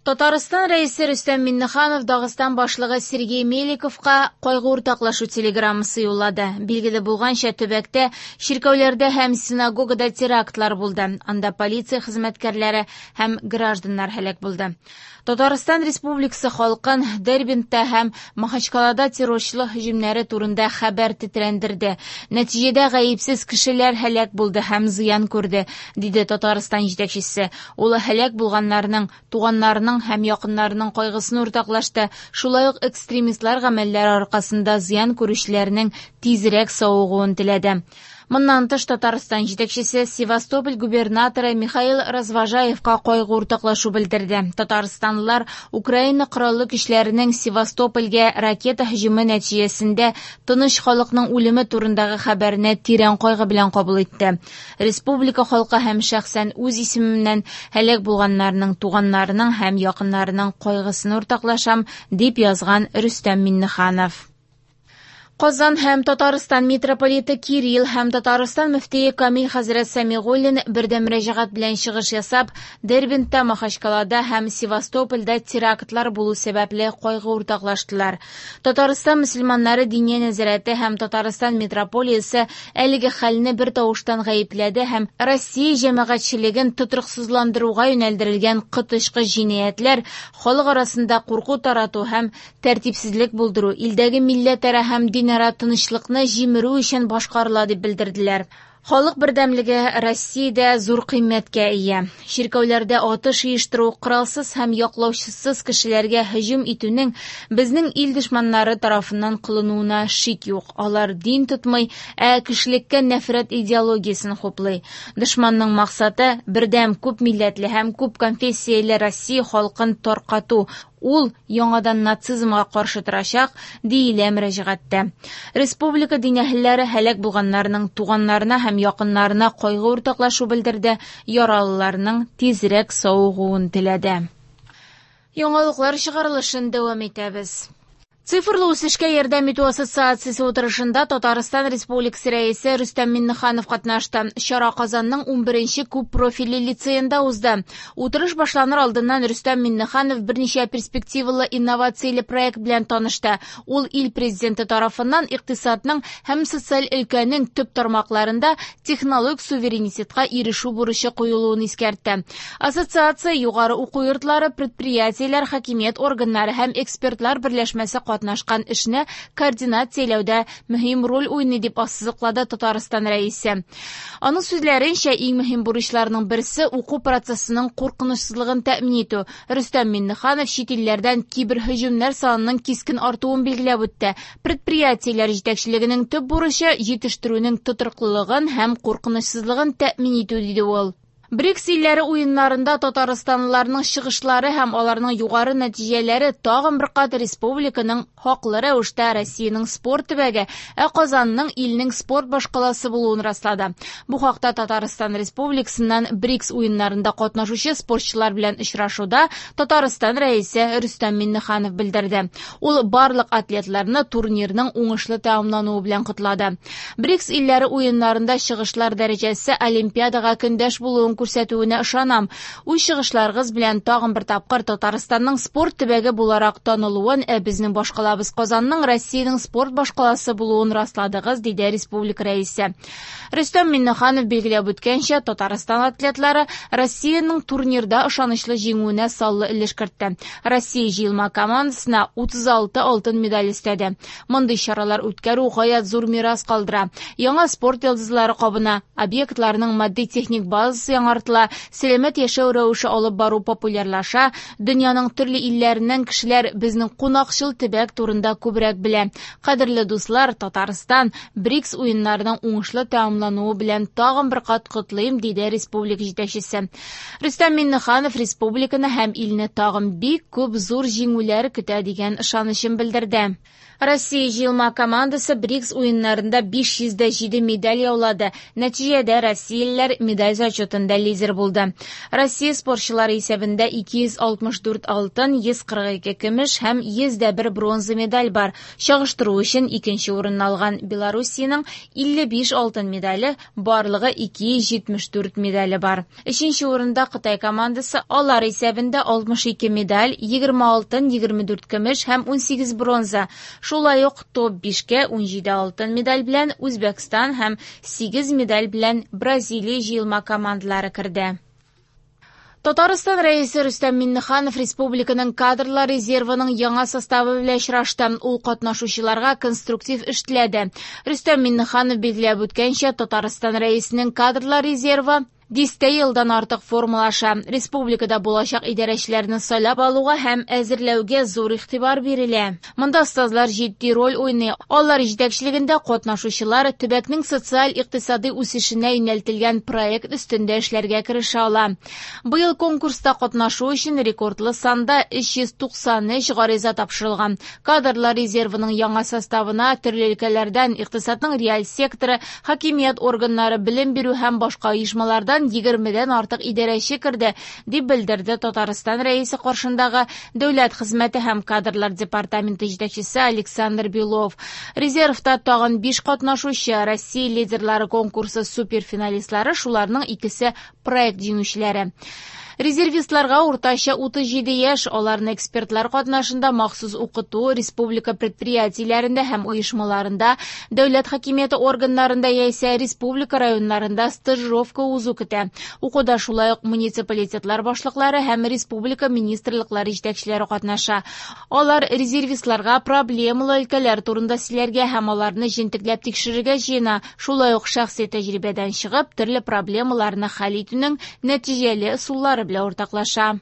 Татарстан рәисе Рөстәм Миннеханов Дагыстан башлыгы Сергей Меликовка кайгы уртаклашу телеграммасы юллады. Билгеле булганча, төбәктә чиркәүләрдә һәм синагогада терактлар булды. Анда полиция хезмәткәрләре һәм гражданнар һәлак булды. Татарстан Республикасы халкын Дербентта һәм Махачкалада террорчылык һөҗүмнәре турында хәбәр тетрәндерде. Нәтиҗәдә гаепсез кешеләр һәлак булды һәм зыян күрде, диде Татарстан җитәкчесе. Ул һәлак булганнарның туганнарының һәм якыннарының кайгысын уртаклашты. Шулай ук экстремистлар гамәлләре аркасында зыян күрүчеләрнең тизрәк савыгуын теләде. Моннан тыш Татарстан җитәкчесе Севастополь губернаторы Михаил Развожаевка кайгы уртаклашу белдерде. Татарстанлылар Украина кораллы көчләренең Севастопольгә ракета һөҗүме нәтиҗәсендә тыныч халыкның үлеме турындагы хәбәрне тирән кайгы белән кабул итте. Республика халкы һәм шәхсән үз исемемнән һәлак булганнарның туганнарының һәм якыннарының кайгысын уртаклашам, дип язган Рөстәм Миннеханов. Казан һәм Татарстан митрополиты Кирилл һәм Татарстан мөфтие Камил хәзрәт Сәмигуллин бердәм мөрәҗәгать белән чыгыш ясап, Дербентта, Махачкалада һәм Севастопольдә терактлар булу сәбәпле кайгы уртаклаштылар. Татарстан мөселманнары диния нәзарәте һәм Татарстан митрополиясе әлеге хәлне бер тавыштан гаепләде һәм Россия җәмәгатьчелеген тотрыксызландыруга юнәлдерелгән кытышкы җинаятләр, халык арасында курку тарату һәм тәртипсезлек булдыру, илдәге милләтара һәм динара тынычлыкны җимерү өчен башкарыла дип белдерделәр. Халык бердәмлеге Россиядә зур кыйммәткә ия. Чиркәүләрдә атыш оештыру, коралсыз һәм яклаучысыз кешеләргә һөҗүм итүнең безнең ил дошманнары тарафыннан кылынуына шик юк. Алар дин тотмый, кешелеккә нәфрәт идеологиясын хуплый. Дошманның максаты бердәм, күп милләтле һәм күп конфессияле Россия халкын таркату. Ул яңадан нацизмга каршы торачак, диелә мөрәҗәгатьтә. Республика дин әһелләре һәлак булганнарның туганнарына һәм якыннарына кайгы уртаклашу белдерде, яралыларның тизрәк савыгуын теләде. Яңалыклар чыгарылышын дәвам итәбез. Цифрлы үсешкә ярдәм итү ассоциациясе утырышында Татарстан Республикасы рәисе Рөстәм Миннеханов катнашты. Чара Казанның 11-нче күп профильле лицейында узды. Утырыш башланыр алдыннан Рөстәм Миннеханов берничә перспективалы инновацияле проект белән танышты. Ул ил президенты тарафыннан икътисадның һәм социаль өлкәнең төп тармакларында технологик суверенитетка ирешү бурычы куелуын искәртте. Ассоциация югары уку йортлары, предприятиеләр, хакимият органнары һәм экспертлар берләшмәсе катнашкан эшне координацияләүдә мөһим роль уйный дип ассызыклады Татарстан рәисе. Аның сүзләренчә, иң мөһим бурычларның берсе уку процессының куркынычсызлыгын тәэмин итү. Рөстәм Миннеханов чит илләрдән киберһөҗүмнәр санының кискен артуын билгеләп үтте. Предприятиеләр җитәкчелегенең төп бурычы җитештерүнең тотрыклылыгын һәм куркынычсызлыгын тәэмин итү, диде ул. БРИКС илләре уеннарында татарстанлыларның чыгышлары һәм аларның югары нәтиҗәләре тагын бер кат республиканың хаклы рәвештә Россиянең спорт төбәге, Казанның илнең спорт башкаласы булуын раслады. Бу хакта Татарстан Республикасыннан БРИКС уеннарында катнашучы спортчылар белән очрашуда Татарстан рәисе Рөстәм Миннеханов белдерде. Ул барлык атлетларны турнирның уңышлы тәмамлануы белән котлады. БРИКС илләре уеннарында чыгышлар дәрәҗәсе Олимпиадага көндәш булуын күрсәтүенә ышанам. Уй чыгышларыгыз белән тагын бер тапкыр Татарстанның спорт төбәге буларак танылуын, безнең башкалабыз Казанның Россиянең спорт башкаласы булуын расладыгыз, диде республика рәисе. Рөстәм Миннеханов билгеләп үткәнчә, Татарстан атлетлары Россиянең турнирда ышанычлы җиңүенә саллы өлеш кертте. Россия җыелма командасына 36 алтын медаль өстәде. Мондый чаралар үткәрү гаять зур мирас калдыра. Яңа спорт йолдызлары кабына, объектларның матди-техник базасы яңартыла, сәламәт яшәү рәвеше алып бару популярлаша, дөньяның төрле илләреннән кешеләр безнең кунакчыл төбәк турында күбрәк белә. Кадерле дуслар, Татарстан БРИКС уеннарының уңышлы тәмамлануы белән тагын бер кат котлыйм, диде республика җитәкчесе. Рөстәм Миннеханов республиканы һәм илне тагын бик күп зур җиңүләр көтә дигән ышанычын белдерде. Россия җыелма командасы БРИКС уеннарында 507 медаль яулады. Нәтиҗәдә россиялеләр медаль зачетында исәбендә лидер булды. Россия спортчылары исәбендә 264 алтын, 142 көмеш һәм 101 бронза медаль бар. Чагыштыру өчен икенче урынны алган Белоруссиянең 55 алтын медале, барлыгы 274 медале бар. Өченче урында Кытай командасы, алар исәбендә 62 медаль, 20 алтын, 24 көмеш һәм 18 бронза. Шулай ук топ 5-кә 17 алтын медаль белән Үзбәкстан һәм 8 медаль белән Бразилия җыелма командалары керде. Татарстан рәисе Рөстәм Миңнеханов республиканың кадрлар резервының яңа составы белән очрашты. Ул катнашучыларга конструктив эш теләде. Рөстәм Миңнеханов билгеләп үткәнчә, Татарстан рәисенең кадрлар резервы 10 елдан артык формалаша. Республикада булачак идарәчеләрне сайлап алуга һәм әзерләүгә зур игътибар бирелә. Монда остазлар җитди роль уйный. Алар җитәкчелегендә катнашучылар төбәкнең социаль-икътисади үсешенә юнәлтелгән проект өстендә эшләргә керешә ала. Быел конкурста катнашу өчен рекордлы санда 393 гариза тапшырылган. Кадрлар резервының яңа составына төрле өлкәләрдән икътисадның реаль секторы, хакимият органнары, белем бирү һәм башка оешмалардан 20дән артык идарәче керде, дип белдерде Татарстан рәисе каршындагы Дәүләт хезмәте һәм кадрлар департаменты җитәкчесе Александр Белов. Резервта тагын 5 катнашучы, Россия лидерлары конкурсы суперфиналистлары, шуларның икесе проект җиңүчеләре. Резервистларга уртача 37 яшь, аларны экспертлар катнашында махсус укыту, республика предприятиеләрендә һәм оешмаларында, дәүләт хакимияте органнарында яисә республика районнарында стажировка узу көтә. Укуда шулай ук муниципалитетлар башлыклары һәм республика министрлыклары җитәкчеләре катнаша. Алар резервистларга проблемалы өлкәләр турында сөйләргә һәм аларны җентекләп тикшерергә җыена. Шулай ук шәхси тәҗрибәдән чыгып, төрле проблемаларны хәл итүнең нәтиҗәле ысуллары белән уртаклаша.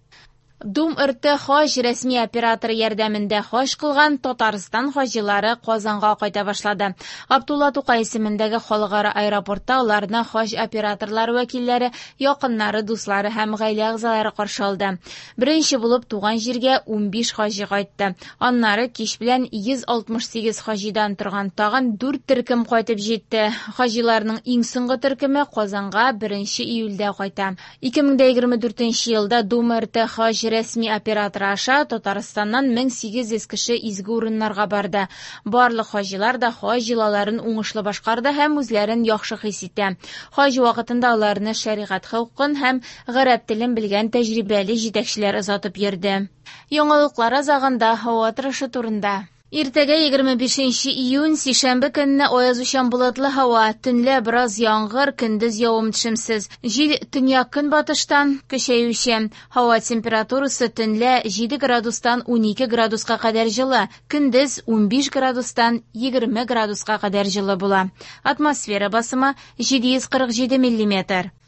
ДУМ-РТ Хаҗ рәсми операторы ярдәмендә хаҗ кылган Татарстан хаҗилары Казанга кайта башлады. Абдулла Тукай исемендәге халыкара аэропортта аларны хаҗ операторлары вәкилләре, якыннары, дуслары һәм гаилә әгъзалары каршы алды. Беренче булып туган җиргә 15 хаҗи кайтты. Аннары кич белән 168 хаҗидан торган тагын 4 төркем кайтып җитте. Хаҗиларның иң соңгы төркеме Казанга 1 июльдә кайта. 2024 елда ДУМ-РТ Хаҗ рәсми операторы аша Татарстаннан 1800 кеше изге урыннарга барды. Барлык хаҗилар да хаҗ җылаларын уңышлы башкарды һәм үзләрен яхшы хис итә. Хаҗ вакытында аларны шәригать хукукын һәм гарәп телен белгән тәҗрибәле җитәкчеләр озатып йөрде. Яңалыклар азагында һава торышы турында. Иртәгә 25 июнь сишәмбе көнне аязучан болытлы һава, төнлә бераз яңгыр, көндез явым-төшемсез. Җил төньяк-көнбатыштан көчәюче. Һава температурасы төнлә 7 градустан 12 градуска кадәр җылы, көндез 15 градустан 20 градуска кадәр җылы була. Атмосфера басымы 747 мм.